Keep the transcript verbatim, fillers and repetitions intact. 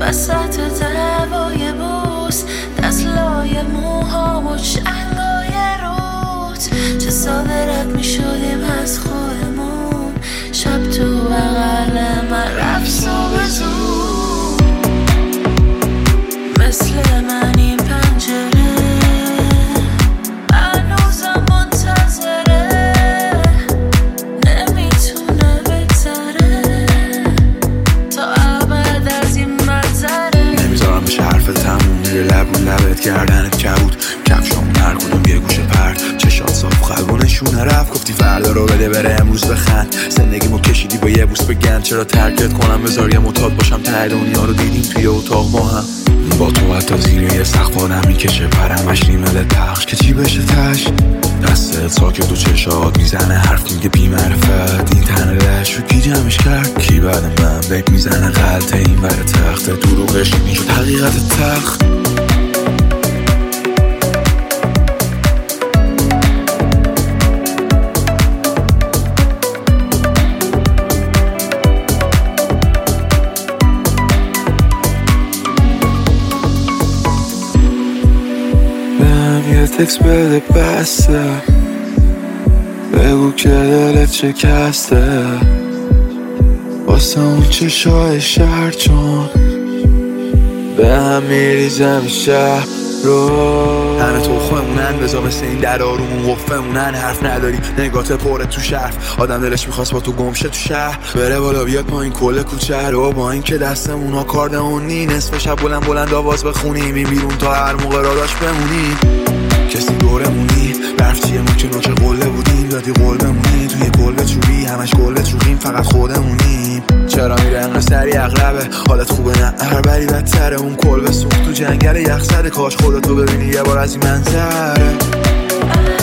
وسط دعوای بوس، دست لای موهام و چنگای روت. چه ساده رد می شدیم از خودمون، شب تو بغل من رفت صبح زود. مثل من این پنجره هنوزم منتظره، نمیتونه بگذره تا ابد از این منظره. نمیذارم بشه حرف تموم، میره لب رو لبت گردنت کبود. کفشامون هر کدوم یه گوشه پرد، چشات صاف قلبونشون رفت. گفتی فردا رو بده بره امروز بخند. زندگیمو کشیدی با یه بوس بگن چرا ترکت کنم، بذار یه معتاد باشم ته دنیا رو دیدیم توی اتاق با هم. با تو حتی زیر یه سقف آدم میکشه پرمش ریمل پخش که چی بشه تش. دستت ساکت و چشات میزنه حرف میگه بی معرفت. این تنه لش رو کی جمعش کرد؟ کی بعد من بک میزنه غلطه این ور تخت دروغش میشد حقیقت تخت. یه تکس بده بسته، بگو که دلت شکسته واسه اون چشای شهر، چون به هم میریزم شهر رو. همه تو خودمونن بذار مثل این در آرومون وفمونن. حرف نداری نگات پره تو شرف، آدم دلش میخواست با تو گمشه تو شهر. بره بالا بیاد پایین کل کوچه رو، با این که دستمون ها کاردمونی. نصف شب بلند بلند آواز بخونیم این بیرون تا هر موقع را داشت بمونی. کسی دورمونی برف چیه ما که نوچه قله بودیم، دادی قول بمونی توی کلبه چوبی همش کلبه چوبیم فقط خودمونیم. چرا میره انقدر سری اغربه حالت خوبه نه هر بری بدتره. اون کلبه سوخت تو جنگل یخ زده، کاش خودتو ببینی یه بار از این منظره.